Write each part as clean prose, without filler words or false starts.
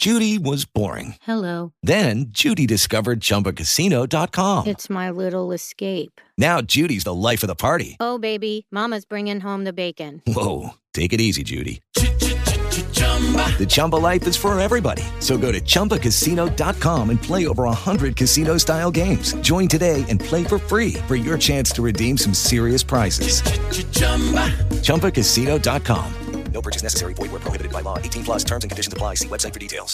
Judy was boring. Hello. Then Judy discovered ChumbaCasino.com. It's my little escape. Now Judy's the life of the party. Oh, baby, mama's bringing home the bacon. Whoa, take it easy, Judy. The Chumba life is for everybody. So go to ChumbaCasino.com and play over 100 casino-style games. Join today and play for free for your chance to redeem some serious prizes. ChumbaCasino.com. No purchase necessary. Void where prohibited by law. 18 plus terms and conditions apply. See website for details.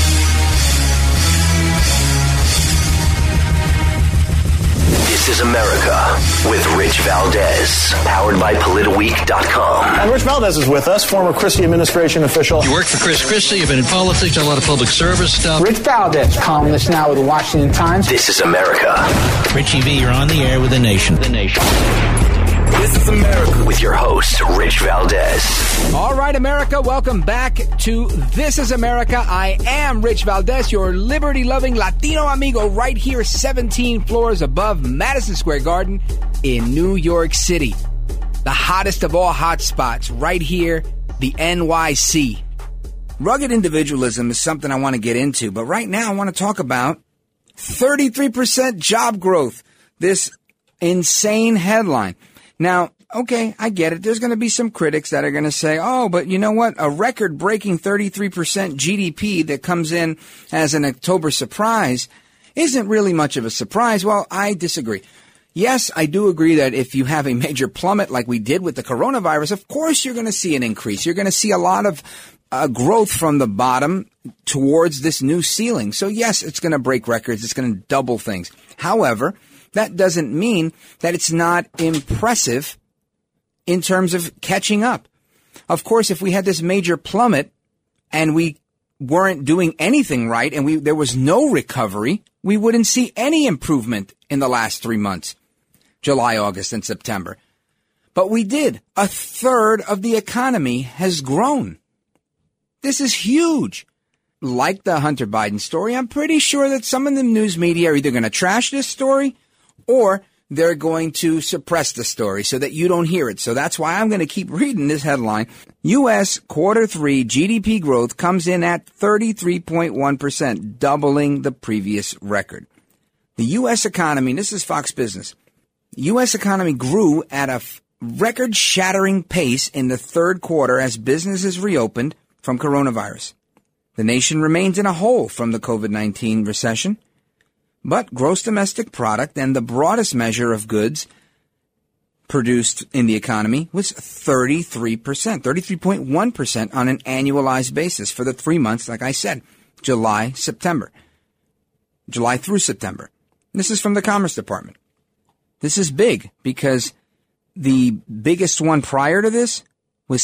This is America with Rich Valdez, powered by PolitiWeek.com. And Rich Valdez is with us, former Christie administration official. You worked for Chris Christie, you've been in politics, done a lot of public service stuff. Rich Valdez, columnist now with the Washington Times. This is America. Richie V, you're on the air with the nation. The nation. This is America with your host, Rich Valdez. All right, America, welcome back to This is America. I am Rich Valdez, your liberty-loving Latino amigo right here 17 floors above Madison Square Garden in New York City. The hottest of all hot spots right here, the NYC. Rugged individualism is something I want to get into, but right now I want to talk about 33% job growth. This insane headline. Now, okay, I get it. There's going to be some critics that are going to say, oh, but you know what? A record-breaking 33% GDP that comes in as an October surprise isn't really much of a surprise. Well, I disagree. Yes, I do agree that if you have a major plummet like we did with the coronavirus, of course you're going to see an increase. You're going to see a lot of growth from the bottom towards this new ceiling. So yes, it's going to break records. It's going to double things. However, that doesn't mean that it's not impressive in terms of catching up. Of course, if we had this major plummet and we weren't doing anything right and there was no recovery, we wouldn't see any improvement in the last 3 months, July, August, and September. But we did. A third of the economy has grown. This is huge. Like the Hunter Biden story, I'm pretty sure that some of the news media are either going to trash this story or they're going to suppress the story so that you don't hear it. So that's why I'm going to keep reading this headline. U.S. Q3 GDP growth comes in at 33.1%, doubling the previous record. The U.S. economy, this is Fox Business, the U.S. economy grew at a record-shattering pace in the third quarter as businesses reopened from coronavirus. The nation remains in a hole from the COVID-19 recession. But gross domestic product and the broadest measure of goods produced in the economy was 33.1% on an annualized basis for the 3 months, like I said, July through September. This is from the Commerce Department. This is big because the biggest one prior to this was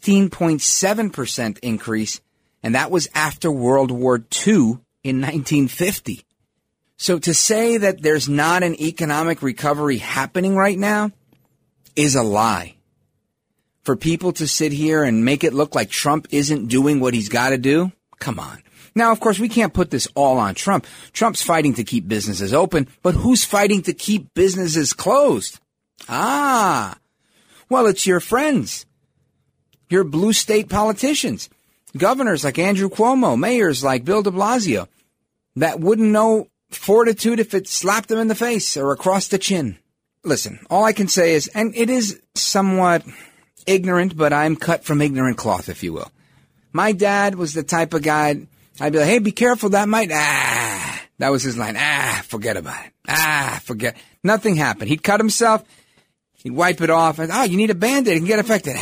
16.7% increase, and that was after World War II in 1950. So to say that there's not an economic recovery happening right now is a lie. For people to sit here and make it look like Trump isn't doing what he's got to do, come on. Now, of course, we can't put this all on Trump. Trump's fighting to keep businesses open, but who's fighting to keep businesses closed? Well, it's your friends, your blue state politicians, governors like Andrew Cuomo, mayors like Bill de Blasio, that wouldn't know fortitude if it slapped them in the face or across the chin. Listen, all I can say is, and it is somewhat ignorant, but I'm cut from ignorant cloth, if you will. My dad was the type of guy, I'd be like, hey, be careful, that might, that was his line, forget about it, forget. Nothing happened. He'd cut himself, he'd wipe it off, and, you need a Band-Aid, it can get affected,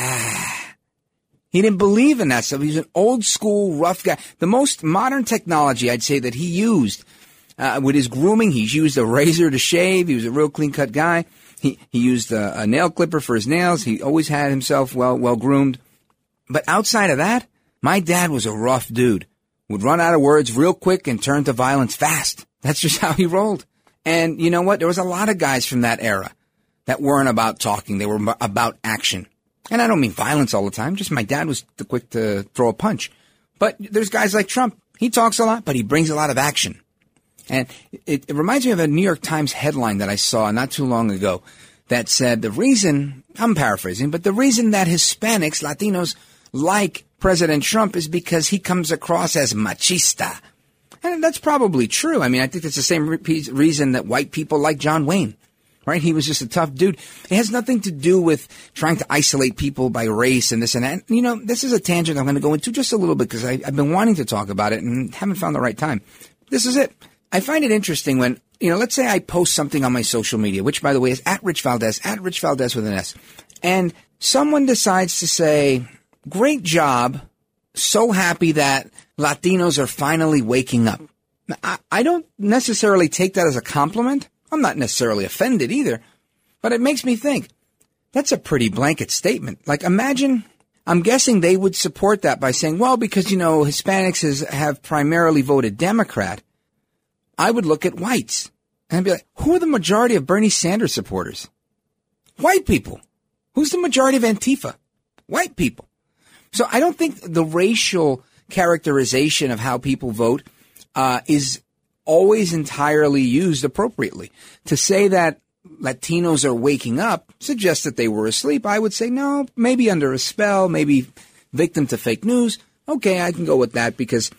He didn't believe in that stuff. He was an old school, rough guy. The most modern technology, I'd say, that he used with his grooming, he's used a razor to shave. He was a real clean-cut guy. He used a nail clipper for his nails. He always had himself well groomed. But outside of that, my dad was a rough dude. Would run out of words real quick and turn to violence fast. That's just how he rolled. And you know what? There was a lot of guys from that era that weren't about talking. They were about action. And I don't mean violence all the time. Just my dad was the quick to throw a punch. But there's guys like Trump. He talks a lot, but he brings a lot of action. And it reminds me of a New York Times headline that I saw not too long ago that said the reason, I'm paraphrasing, but the reason that Hispanics, Latinos, like President Trump is because he comes across as machista. And that's probably true. I mean, I think it's the same reason that white people like John Wayne, right? He was just a tough dude. It has nothing to do with trying to isolate people by race and this and that. You know, this is a tangent I'm going to go into just a little bit because I've been wanting to talk about it and haven't found the right time. This is it. I find it interesting when, you know, let's say I post something on my social media, which, by the way, is at Rich Valdez with an S. And someone decides to say, great job, so happy that Latinos are finally waking up. I don't necessarily take that as a compliment. I'm not necessarily offended either, but it makes me think that's a pretty blanket statement. Like, imagine, I'm guessing they would support that by saying, well, because, you know, Hispanics have primarily voted Democrat. I would look at whites and be like, who are the majority of Bernie Sanders supporters? White people. Who's the majority of Antifa? White people. So I don't think the racial characterization of how people vote is always entirely used appropriately. To say that Latinos are waking up suggests that they were asleep. I would say, no, maybe under a spell, maybe victim to fake news. Okay, I can go with that because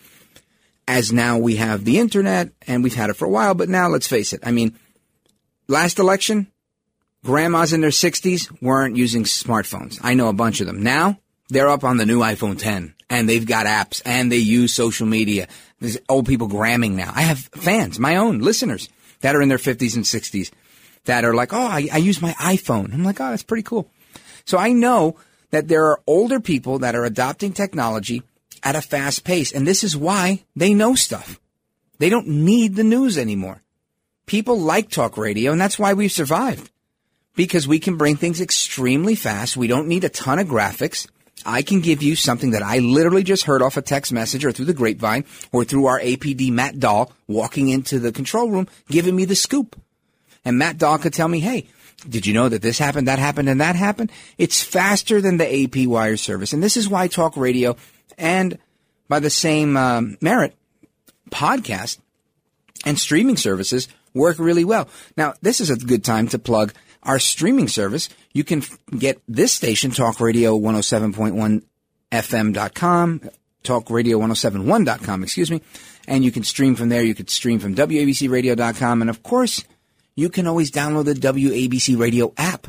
as now we have the internet and we've had it for a while, but now let's face it. I mean, last election, grandmas in their 60s weren't using smartphones. I know a bunch of them. Now they're up on the new iPhone 10 and they've got apps and they use social media. There's old people gramming now. I have fans, my own listeners that are in their 50s and 60s that are like, oh, I use my iPhone. I'm like, oh, that's pretty cool. So I know that there are older people that are adopting technology at a fast pace. And this is why they know stuff. They don't need the news anymore. People like talk radio, and that's why we've survived. Because we can bring things extremely fast. We don't need a ton of graphics. I can give you something that I literally just heard off a text message or through the grapevine or through our APD, Matt Dahl, walking into the control room, giving me the scoop. And Matt Dahl could tell me, hey, did you know that this happened, that happened, and that happened? It's faster than the AP wire service. And this is why talk radio and by the same merit, podcast and streaming services work really well. Now, this is a good time to plug our streaming service. You can get this station, Talk Radio 107.1 FM.com, talkradio1071.com, and you can stream from there. You could stream from WABCRadio.com, and of course, you can always download the WABC Radio app.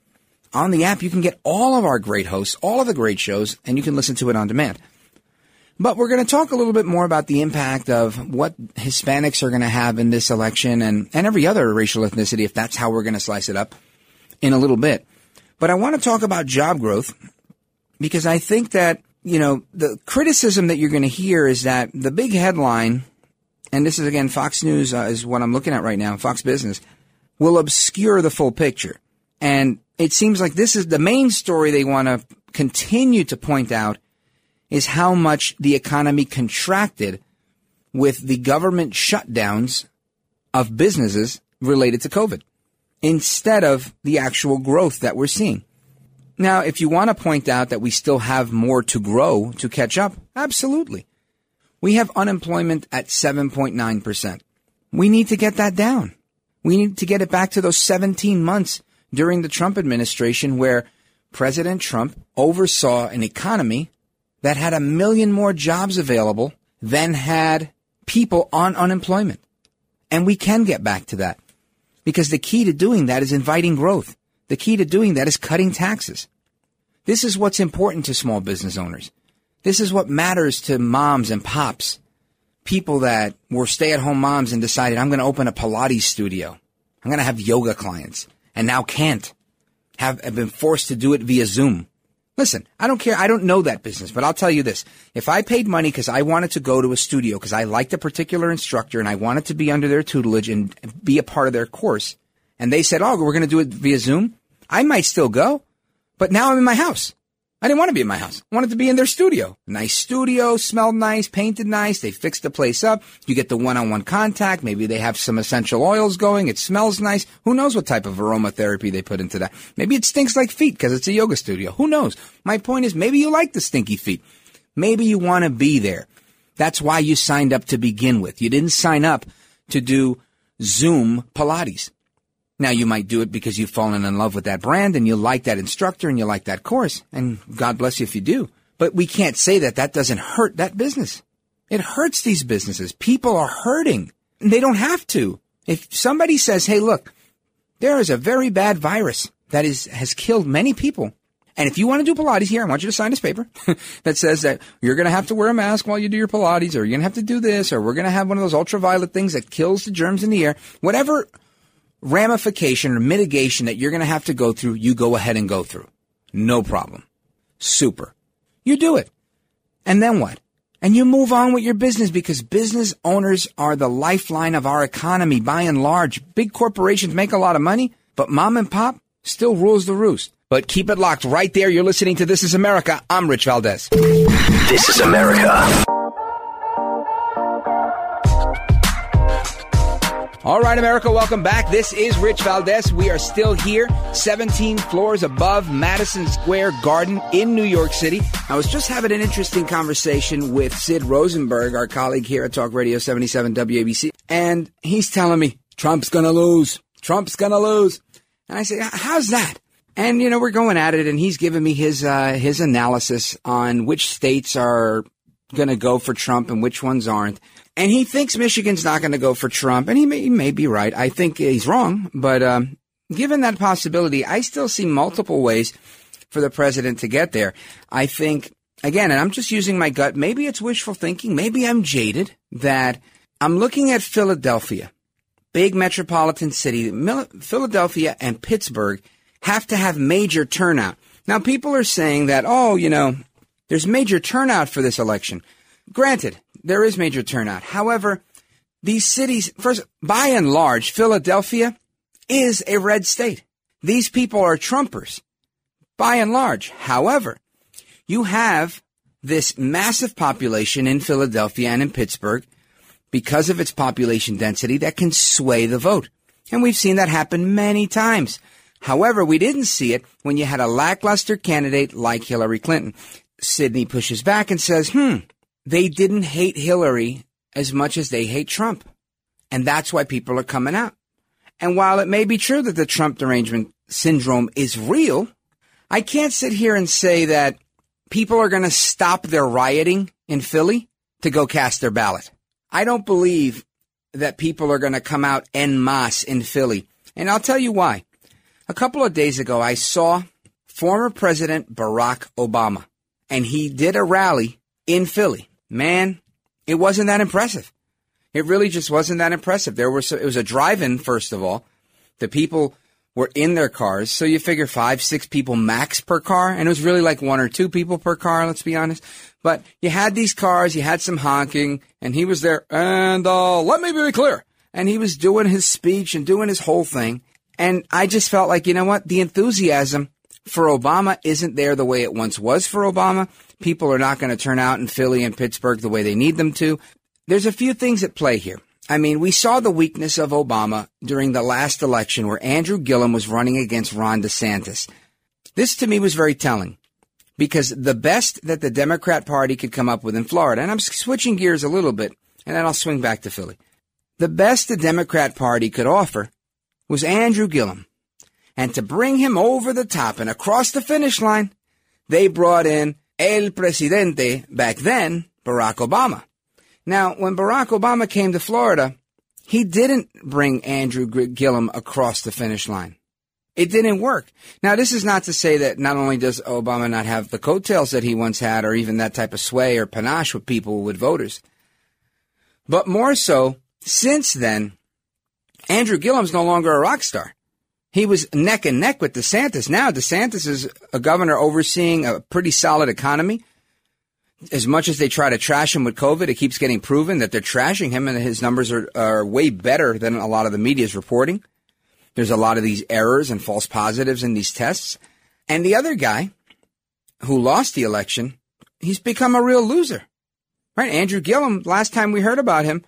On the app, you can get all of our great hosts, all of the great shows, and you can listen to it on demand. But we're going to talk a little bit more about the impact of what Hispanics are going to have in this election and every other racial ethnicity, if that's how we're going to slice it up, in a little bit. But I want to talk about job growth because I think that, you know, the criticism that you're going to hear is that the big headline, and this is, again, Fox News is what I'm looking at right now, Fox Business, will obscure the full picture. And it seems like this is the main story they want to continue to point out is how much the economy contracted with the government shutdowns of businesses related to COVID, instead of the actual growth that we're seeing. Now, if you want to point out that we still have more to grow to catch up, absolutely. We have unemployment at 7.9%. We need to get that down. We need to get it back to those 17 months during the Trump administration where President Trump oversaw an economy that had 1 million more jobs available than had people on unemployment. And we can get back to that because the key to doing that is inviting growth. The key to doing that is cutting taxes. This is what's important to small business owners. This is what matters to moms and pops, people that were stay-at-home moms and decided, I'm going to open a Pilates studio. I'm going to have yoga clients and now can't, have been forced to do it via Zoom. Listen, I don't care. I don't know that business, but I'll tell you this. If I paid money because I wanted to go to a studio because I liked a particular instructor and I wanted to be under their tutelage and be a part of their course, and they said, oh, we're going to do it via Zoom, I might still go, but now I'm in my house. I didn't want to be in my house. I wanted to be in their studio. Nice studio, smelled nice, painted nice. They fixed the place up. You get the one-on-one contact. Maybe they have some essential oils going. It smells nice. Who knows what type of aromatherapy they put into that? Maybe it stinks like feet because it's a yoga studio. Who knows? My point is maybe you like the stinky feet. Maybe you want to be there. That's why you signed up to begin with. You didn't sign up to do Zoom Pilates. Now, you might do it because you've fallen in love with that brand and you like that instructor and you like that course, and God bless you if you do. But we can't say that that doesn't hurt that business. It hurts these businesses. People are hurting. They don't have to. If somebody says, hey, look, there is a very bad virus that has killed many people. And if you want to do Pilates here, I want you to sign this paper that says that you're going to have to wear a mask while you do your Pilates, or you're going to have to do this, or we're going to have one of those ultraviolet things that kills the germs in the air. Whatever ramification or mitigation that you're going to have to go through, you go ahead and go through. No problem. Super. You do it. And then what? And you move on with your business, because business owners are the lifeline of our economy by and large. Big corporations make a lot of money, but mom and pop still rules the roost. But keep it locked right there. You're listening to This is America. I'm Rich Valdez. This is America. All right, America, welcome back. This is Rich Valdez. We are still here, 17 floors above Madison Square Garden in New York City. I was just having an interesting conversation with Sid Rosenberg, our colleague here at Talk Radio 77 WABC. And he's telling me, Trump's going to lose. Trump's going to lose. And I say, how's that? And, we're going at it, and he's giving me his analysis on which states are going to go for Trump and which ones aren't. And he thinks Michigan's not going to go for Trump, and he may be right. I think he's wrong, but given that possibility, I still see multiple ways for the president to get there. I think, again, and I'm just using my gut, maybe it's wishful thinking, maybe I'm jaded, that I'm looking at Philadelphia, big metropolitan city. Philadelphia and Pittsburgh have to have major turnout. Now, people are saying that, there's major turnout for this election. Granted, there is major turnout. However, these cities, first, by and large, Philadelphia is a red state. These people are Trumpers, by and large. However, you have this massive population in Philadelphia and in Pittsburgh, because of its population density, that can sway the vote. And we've seen that happen many times. However, we didn't see it when you had a lackluster candidate like Hillary Clinton. Sidney pushes back and says, they didn't hate Hillary as much as they hate Trump. And that's why people are coming out. And while it may be true that the Trump derangement syndrome is real, I can't sit here and say that people are going to stop their rioting in Philly to go cast their ballot. I don't believe that people are going to come out en masse in Philly. And I'll tell you why. A couple of days ago, I saw former President Barack Obama, and he did a rally in Philly. Man, it wasn't that impressive. It really just wasn't that impressive. It was a drive-in, first of all. The people were in their cars, so you figure 5-6 people max per car, and it was really like 1 or 2 people per car, let's be honest. But you had these cars, you had some honking, and he was there, and let me be clear. And he was doing his speech and doing his whole thing. And I just felt like, you know what? The enthusiasm for Obama isn't there the way it once was for Obama. People are not going to turn out in Philly and Pittsburgh the way they need them to. There's a few things at play here. I mean, we saw the weakness of Obama during the last election where Andrew Gillum was running against Ron DeSantis. This, to me, was very telling, because the best that the Democrat Party could come up with in Florida, and I'm switching gears a little bit, and then I'll swing back to Philly. The best the Democrat Party could offer was Andrew Gillum. And to bring him over the top and across the finish line, they brought in El Presidente, back then, Barack Obama. Now, when Barack Obama came to Florida, he didn't bring Andrew Gillum across the finish line. It didn't work. Now, this is not to say that not only does Obama not have the coattails that he once had, or even that type of sway or panache with people, with voters, but more so, since then, Andrew Gillum's no longer a rock star. He was neck and neck with DeSantis. Now DeSantis is a governor overseeing a pretty solid economy. As much as they try to trash him with COVID, it keeps getting proven that they're trashing him, and his numbers are way better than a lot of the media is reporting. There's a lot of these errors and false positives in these tests. And the other guy who lost the election, he's become a real loser. Right? Andrew Gillum, last time we heard about him,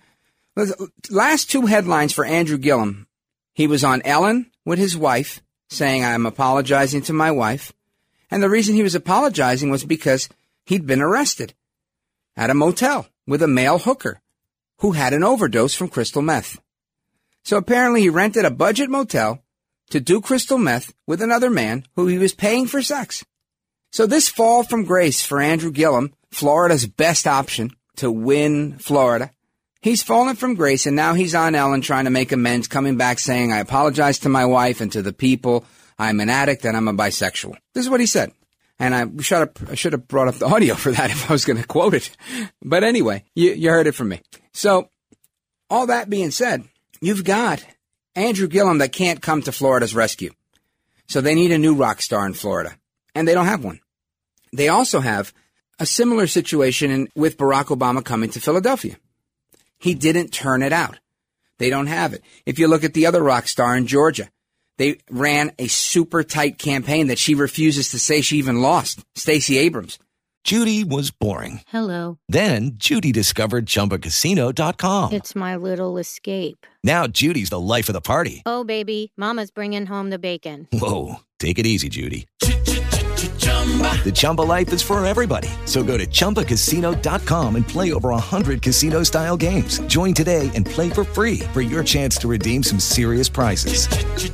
last 2 headlines for Andrew Gillum, he was on Ellen with his wife saying, I'm apologizing to my wife. And the reason he was apologizing was because he'd been arrested at a motel with a male hooker who had an overdose from crystal meth. So apparently he rented a budget motel to do crystal meth with another man who he was paying for sex. So this fall from grace for Andrew Gillum, Florida's best option to win Florida, he's fallen from grace, and now he's on Ellen trying to make amends, coming back saying, I apologize to my wife and to the people. I'm an addict and I'm a bisexual. This is what he said. And I should have brought up the audio for that if I was going to quote it. But anyway, you heard it from me. So all that being said, you've got Andrew Gillum that can't come to Florida's rescue. So they need a new rock star in Florida, and they don't have one. They also have a similar situation with Barack Obama coming to Philadelphia. He didn't turn it out. They don't have it. If you look at the other rock star in Georgia, they ran a super tight campaign that she refuses to say she even lost, Stacey Abrams. Judy was boring. Hello. Then Judy discovered ChumbaCasino.com. It's my little escape. Now Judy's the life of the party. Oh, baby, mama's bringing home the bacon. Whoa, take it easy, Judy. The Chumba life is for everybody. So go to ChumbaCasino.com and play over 100 casino-style games. Join today and play for free for your chance to redeem some serious prizes.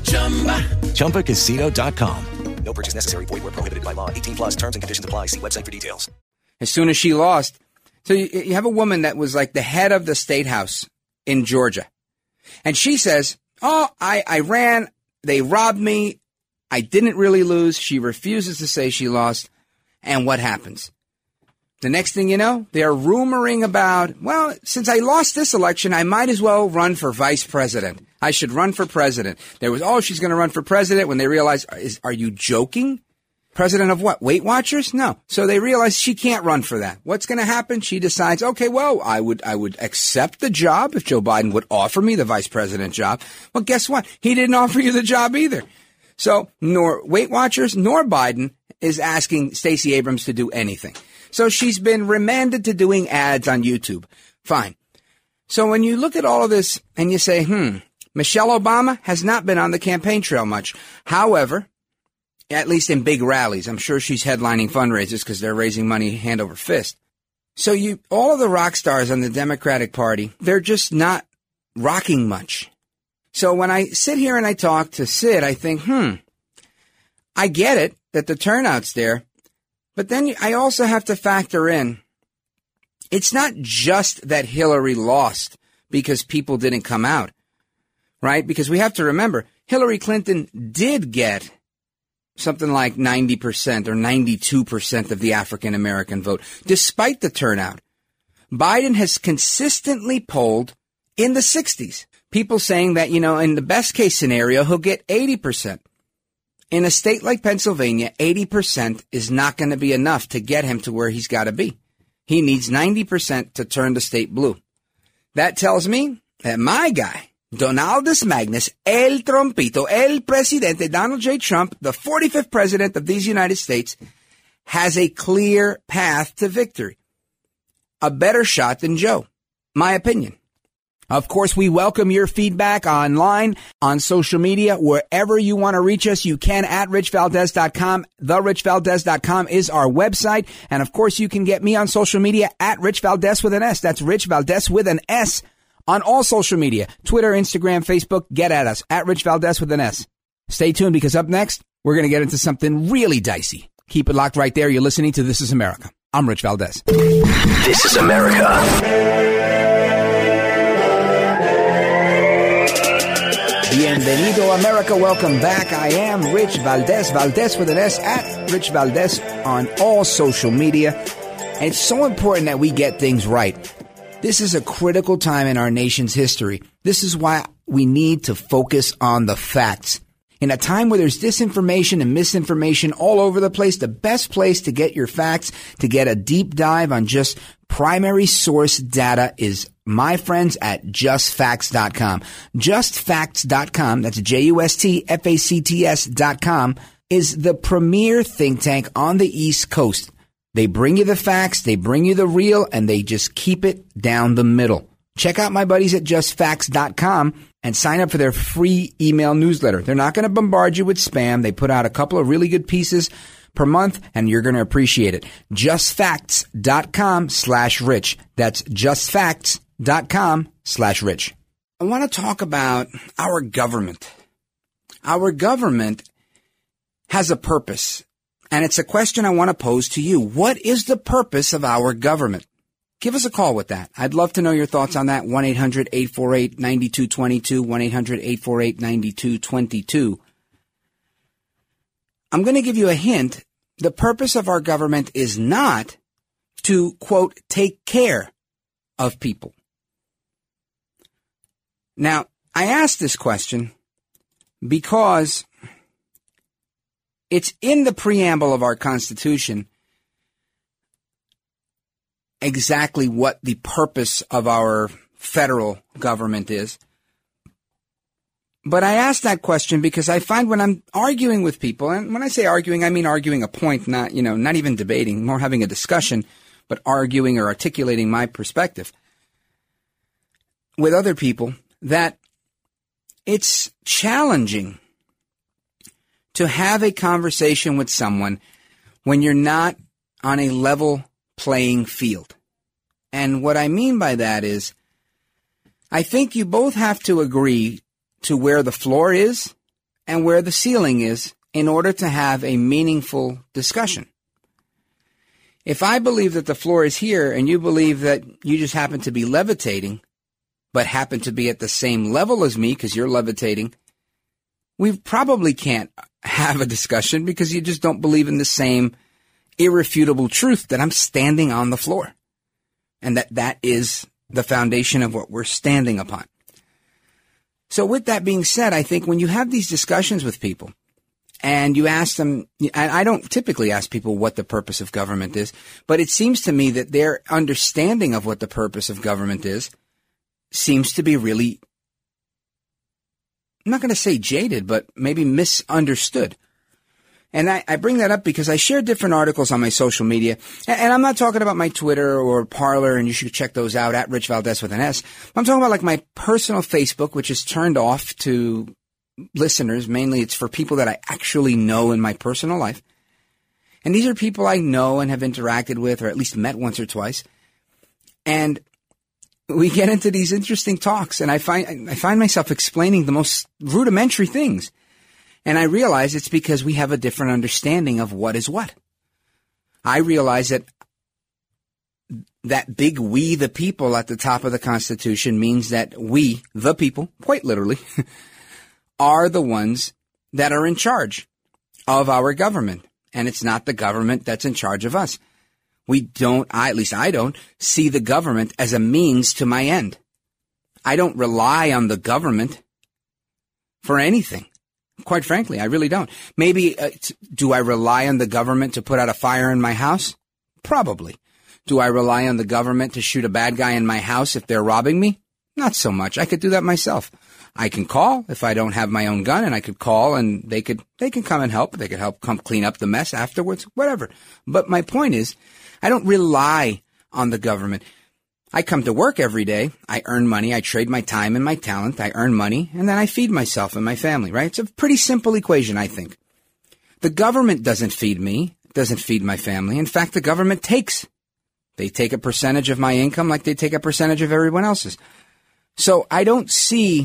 ChumbaCasino.com. No purchase necessary. Void where prohibited by law. 18 plus terms and conditions apply. See website for details. As soon as she lost. So you have a woman that was like the head of the state house in Georgia. And she says, I ran. They robbed me. I didn't really lose. She refuses to say she lost. And what happens? The next thing you know, they're rumoring about, well, since I lost this election, I might as well run for vice president. I should run for president. There was, she's going to run for president when they realized, are you joking? President of what? Weight Watchers? No. So they realized she can't run for that. What's going to happen? She decides, okay, well, I would accept the job if Joe Biden would offer me the vice president job. Well, guess what? He didn't offer you the job either. So nor Weight Watchers nor Biden is asking Stacey Abrams to do anything. So she's been remanded to doing ads on YouTube. Fine. So when you look at all of this and you say, Michelle Obama has not been on the campaign trail much. However, at least in big rallies, I'm sure she's headlining fundraisers because they're raising money hand over fist. So all of the rock stars on the Democratic Party, they're just not rocking much. So when I sit here and I talk to Sid, I think, I get it that the turnout's there, but then I also have to factor in, it's not just that Hillary lost because people didn't come out, right? Because we have to remember, Hillary Clinton did get something like 90% or 92% of the African American vote, despite the turnout. Biden has consistently polled in the 60s. People saying that, in the best case scenario, he'll get 80%. In a state like Pennsylvania, 80% is not going to be enough to get him to where he's got to be. He needs 90% to turn the state blue. That tells me that my guy, Donaldus Magnus, El Trompito, El Presidente, Donald J. Trump, the 45th president of these United States, has a clear path to victory. A better shot than Joe. My opinion. Of course, we welcome your feedback online, on social media, wherever you want to reach us. You can at richvaldez.com. TheRichValdez.com is our website. And of course, you can get me on social media at Rich Valdez with an S. That's Rich Valdez with an S on all social media. Twitter, Instagram, Facebook. Get at us at Rich Valdez with an S. Stay tuned because up next, we're going to get into something really dicey. Keep it locked right there. You're listening to This is America. I'm Rich Valdez. This is America. Bienvenido, America. Welcome back. I am Rich Valdez, Valdez with an S, at Rich Valdez on all social media. And it's so important that we get things right. This is a critical time in our nation's history. This is why we need to focus on the facts. In a time where there's disinformation and misinformation all over the place, the best place to get your facts, to get a deep dive on just primary source data is my friends at justfacts.com. Justfacts.com, that's JUSTFACTS.com, is the premier think tank on the East Coast. They bring you the facts, they bring you the real, and they just keep it down the middle. Check out my buddies at justfacts.com and sign up for their free email newsletter. They're not going to bombard you with spam. They put out a couple of really good pieces per month, and you're going to appreciate it. Justfacts.com/rich. That's justfacts.com/rich. I want to talk about our government. Our government has a purpose, And it's a question I want to pose to you. What is the purpose of our government? Give us a call with that. I'd love to know your thoughts on that. 1-800-848-9222, 1-800-848-9222. I'm going to give you a hint. The purpose of our government is not to, quote, take care of people. Now, I ask this question because it's in the preamble of our Constitution exactly what the purpose of our federal government is. But I ask that question because I find when I'm arguing with people, and when I say arguing, I mean arguing a point, not even debating, more having a discussion, but arguing or articulating my perspective with other people, that it's challenging to have a conversation with someone when you're not on a level playing field. And what I mean by that is, I think you both have to agree to where the floor is and where the ceiling is in order to have a meaningful discussion. If I believe that the floor is here and you believe that you just happen to be levitating, but happen to be at the same level as me because you're levitating, we probably can't have a discussion because you just don't believe in the same irrefutable truth that I'm standing on the floor. And that is the foundation of what we're standing upon. So with that being said, I think when you have these discussions with people and you ask them, and I don't typically ask people what the purpose of government is, but it seems to me that their understanding of what the purpose of government is seems to be really, I'm not going to say jaded, but maybe misunderstood. And I bring that up because I share different articles on my social media. And I'm not talking about my Twitter or Parler, and you should check those out at Rich Valdez with an S. I'm talking about like my personal Facebook, which is turned off to listeners. Mainly it's for people that I actually know in my personal life. And these are people I know and have interacted with or at least met once or twice. And we get into these interesting talks, and I find myself explaining the most rudimentary things. And I realize it's because we have a different understanding of what is what. I realize that big we, the people, at the top of the Constitution means that we, the people, quite literally, are the ones that are in charge of our government. And it's not the government that's in charge of us. At least I don't, see the government as a means to my end. I don't rely on the government for anything. Quite frankly, I really don't. Maybe, do I rely on the government to put out a fire in my house? Probably. Do I rely on the government to shoot a bad guy in my house if they're robbing me? Not so much. I could do that myself. I can call if I don't have my own gun, and I could call and they can come and help. They could help come clean up the mess afterwards, whatever. But my point is, I don't rely on the government. I come to work every day. I earn money. I trade my time and my talent. I earn money, and then I feed myself and my family, right? It's a pretty simple equation, I think. The government doesn't feed me, doesn't feed my family. In fact, the government takes. They take a percentage of my income like they take a percentage of everyone else's. So I don't see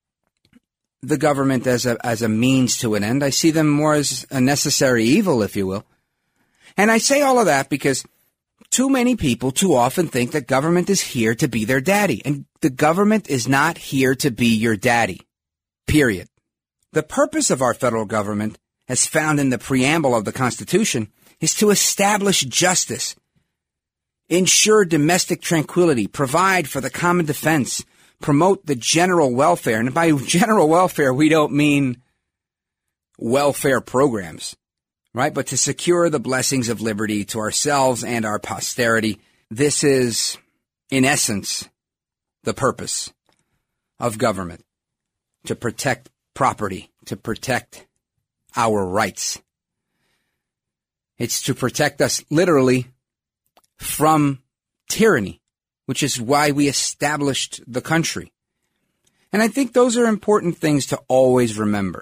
the government as a means to an end. I see them more as a necessary evil, if you will. And I say all of that because too many people too often think that government is here to be their daddy. And the government is not here to be your daddy. Period. The purpose of our federal government, as found in the preamble of the Constitution, is to establish justice, ensure domestic tranquility, provide for the common defense, promote the general welfare. And by general welfare, we don't mean welfare programs, right? But to secure the blessings of liberty to ourselves and our posterity. This is, in essence, the purpose of government, to protect property, to protect our rights. It's to protect us literally from tyranny, which is why we established the country. And I think those are important things to always remember.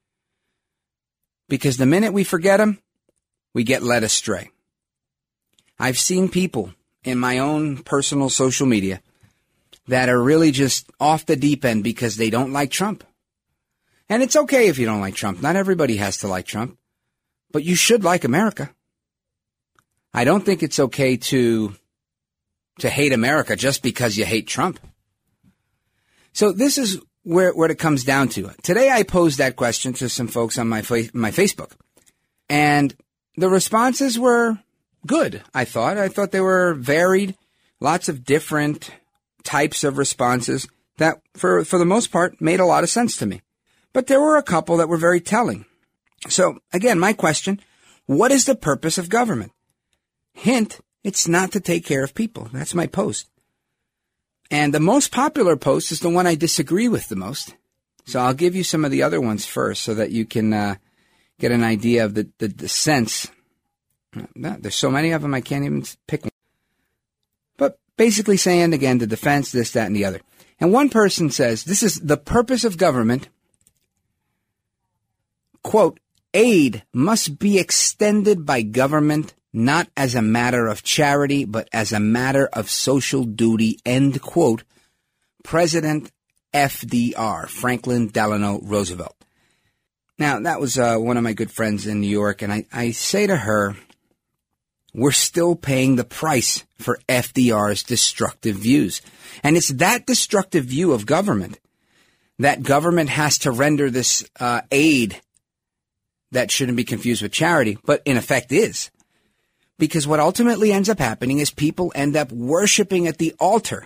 Because the minute we forget them, we get led astray. I've seen people in my own personal social media that are really just off the deep end because they don't like Trump. And it's okay if you don't like Trump. Not everybody has to like Trump. But you should like America. I don't think it's okay to hate America just because you hate Trump. So this is where it comes down to. Today I posed that question to some folks on my Facebook. And the responses were good, I thought. I thought they were varied, lots of different types of responses that, for the most part, made a lot of sense to me. But there were a couple that were very telling. So, again, my question, what is the purpose of government? Hint, it's not to take care of people. That's my post. And the most popular post is the one I disagree with the most. So I'll give you some of the other ones first so that you can get an idea of the sense. There's so many of them I can't even pick one. But basically saying, again, the defense, this, that, and the other. And one person says, this is the purpose of government. Quote, aid must be extended by government not as a matter of charity, but as a matter of social duty, end quote. President FDR, Franklin Delano Roosevelt. Now, that was one of my good friends in New York, and I say to her, we're still paying the price for FDR's destructive views. And it's that destructive view of government that government has to render this aid that shouldn't be confused with charity, but in effect is. Because what ultimately ends up happening is people end up worshiping at the altar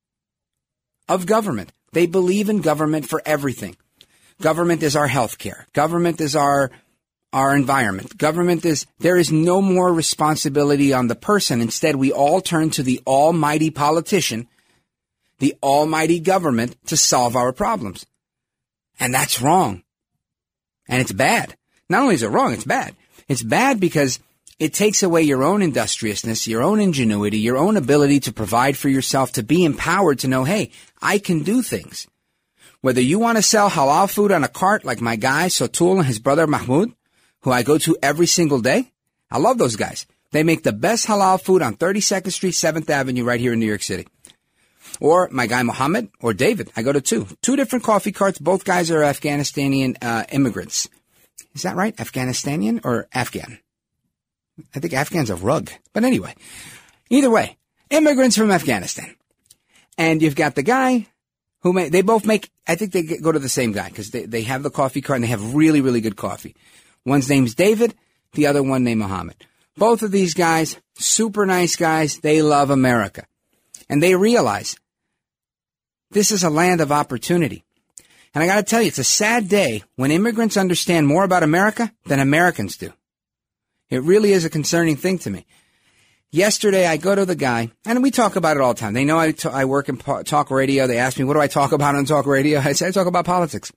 of government. They believe in government for everything. Government is our health care. Government is our environment. There is no more responsibility on the person. Instead, we all turn to the almighty politician, the almighty government to solve our problems. And that's wrong. And it's bad. Not only is it wrong, it's bad. It's bad because it takes away your own industriousness, your own ingenuity, your own ability to provide for yourself, to be empowered to know, hey, I can do things. Whether you want to sell halal food on a cart like my guy, Sotul, and his brother Mahmoud, who I go to every single day. I love those guys. They make the best halal food on 32nd Street, 7th Avenue right here in New York City. Or my guy Mohammed or David. I go to two different coffee carts. Both guys are Afghanistani immigrants. Is that right? Afghanistani or Afghan? I think Afghan's a rug. But anyway, either way, immigrants from Afghanistan. And you've got the guy who they both make, I think they go to the same guy because they have the coffee cart and they have really, really good coffee. One's name's David, the other one named Mohammed. Both of these guys, super nice guys, they love America. And they realize this is a land of opportunity. And I got to tell you, it's a sad day when immigrants understand more about America than Americans do. It really is a concerning thing to me. Yesterday, I go to the guy, and we talk about it all the time. They know I work in talk radio. They ask me, what do I talk about on talk radio? I say, I talk about politics.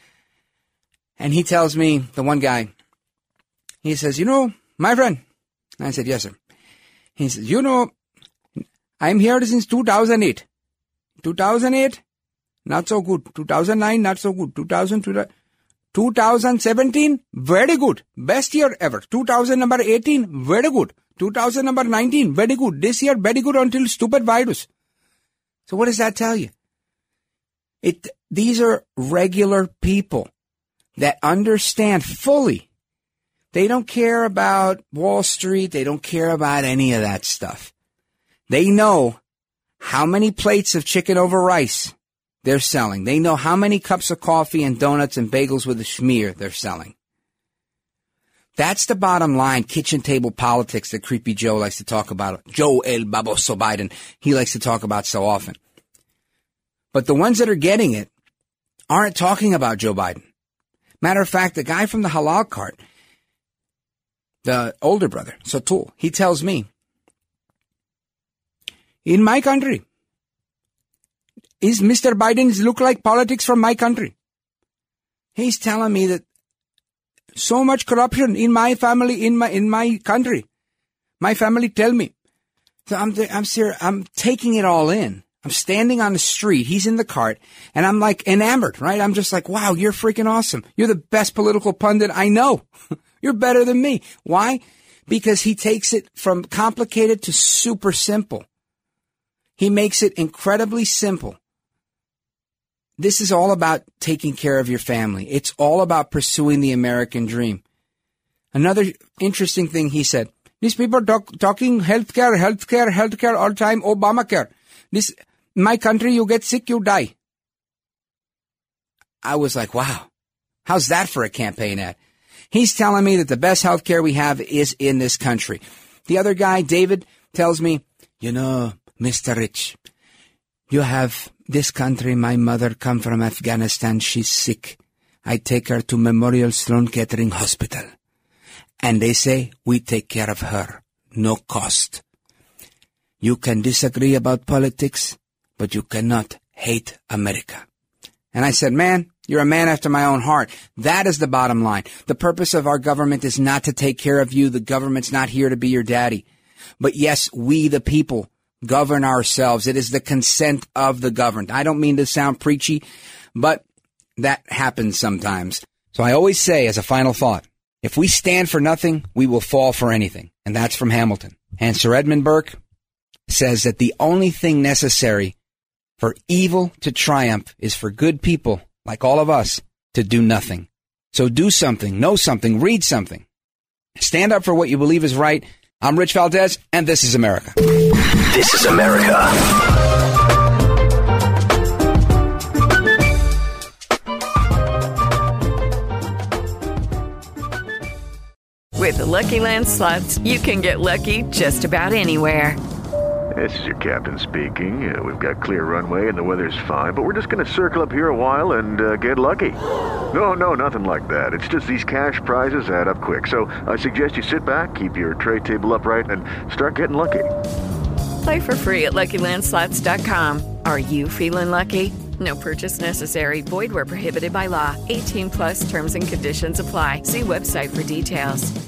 And he tells me, the one guy, he says, my friend. And I said, yes, sir. He says, I'm here since 2008. 2008, not so good. 2009, not so good. 2017, very good. Best year ever. 2018, very good. 2019, very good. This year, very good until stupid virus. So what does that tell you? These are regular people that understand fully. They don't care about Wall Street. They don't care about any of that stuff. They know how many plates of chicken over rice they're selling. They know how many cups of coffee and donuts and bagels with a schmear they're selling. That's the bottom line kitchen table politics that Creepy Joe likes to talk about. Joe El Baboso Biden, he likes to talk about so often. But the ones that are getting it aren't talking about Joe Biden. Matter of fact, the guy from the halal cart, the older brother, Sotul, he tells me, in my country, is Mr. Biden's look like politics from my country? He's telling me that so much corruption in my family, in my country. My family tell me. So I'm serious. I'm taking it all in. I'm standing on the street. He's in the cart, and I'm like enamored, right? I'm just like, wow, you're freaking awesome. You're the best political pundit I know. You're better than me. Why? Because he takes it from complicated to super simple. He makes it incredibly simple. This is all about taking care of your family. It's all about pursuing the American dream. Another interesting thing he said, these people talking healthcare all the time, Obamacare. My country, you get sick, you die. I was like, wow, how's that for a campaign ad? He's telling me that the best healthcare we have is in this country. The other guy, David, tells me, you know, Mr. Rich, you have this country. My mother come from Afghanistan. She's sick. I take her to Memorial Sloan Kettering Hospital. And they say, we take care of her. No cost. You can disagree about politics, but you cannot hate America. And I said, man, you're a man after my own heart. That is the bottom line. The purpose of our government is not to take care of you. The government's not here to be your daddy. But yes, we, the people, govern ourselves. It is the consent of the governed. I don't mean to sound preachy, but that happens sometimes. So I always say as a final thought, if we stand for nothing, we will fall for anything. And that's from Hamilton. And Sir Edmund Burke says that the only thing necessary for evil to triumph is for good people, like all of us, to do nothing. So do something, know something, read something. Stand up for what you believe is right. I'm Rich Valdez, and this is America. This is America. With the Lucky Land Slots, you can get lucky just about anywhere. This is your captain speaking. We've got clear runway and the weather's fine, but we're just going to circle up here a while and get lucky. No, nothing like that. It's just these cash prizes add up quick. So I suggest you sit back, keep your tray table upright, and start getting lucky. Play for free at LuckyLandSlots.com. Are you feeling lucky? No purchase necessary. Void where prohibited by law. 18+ terms and conditions apply. See website for details.